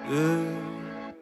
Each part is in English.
Yeah,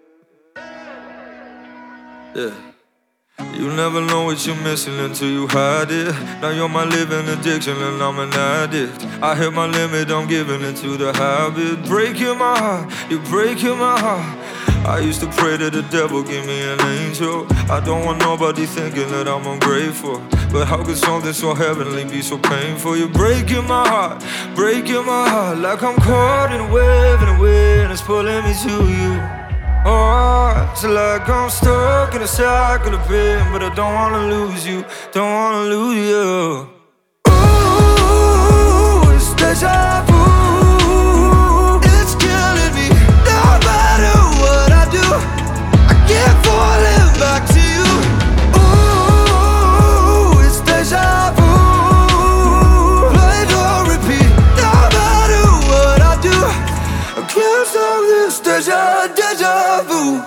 yeah. You never know what you're missing until you hide it. Now you're my living addiction and I'm an addict. I hit my limit, I'm giving into the habit. Breaking my heart, you're breaking my heart. I used to pray to the devil, give me an angel. I don't want nobody thinking that I'm ungrateful. But how could something so heavenly be so painful? You're breaking my heart, like I'm caught in a wave and the wind is pulling me to you. Oh, it's like I'm stuck in a cycle of pain, but I don't wanna lose you, don't wanna lose you. Ooh, it's deja vu. It's killing me, no matter what I do. I keep falling back to you. Ooh, it's deja vu. Play on repeat, no matter what I do. I can't stop this deja vu.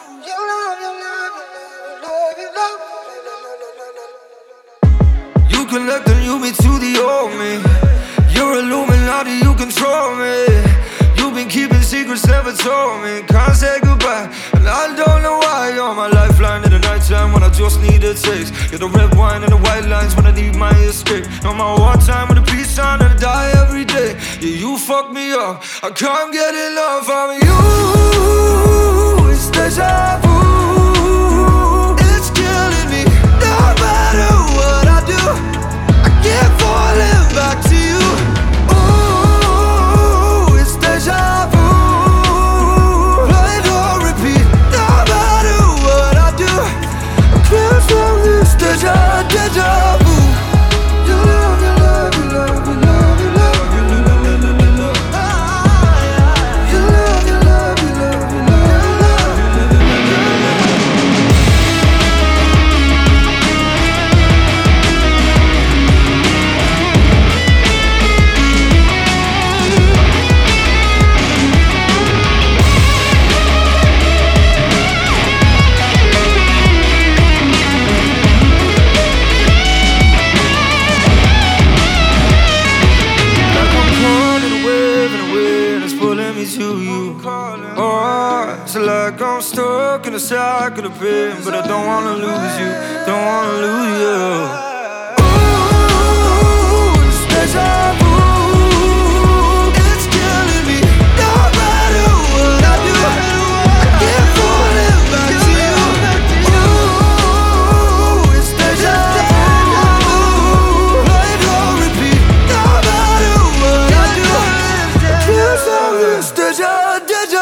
You collect and you me to the old me. You're Illuminati, you control me. You've been keeping secrets, never told me. Can't say goodbye, and I don't know why. You're my lifeline in the nighttime when I just need a taste. You're the red wine and the white lines when I need my escape. You're my wartime with a peace sign and I die every day. Yeah, you fuck me up, I can't get enough of you. It's deja vu. It's killing me, no matter what I do. I keep falling back to you. Ooh, it's deja vu. Play on repeat, no matter what I do. I can't stop this deja vu. You love, you love, you love, you love, you love, you love, you love, you love. You love, you love, you love, you love, you love, you love. To you. Oh, it's like I'm stuck in a cycle of pain, but I don't wanna lose you, don't wanna lose you. Ooh, it's deja vu. It's killing me, no matter what I do. I keep falling back to you. Ooh, it's deja vu. Play on repeat, no matter what I do. I can't stop this deja vu.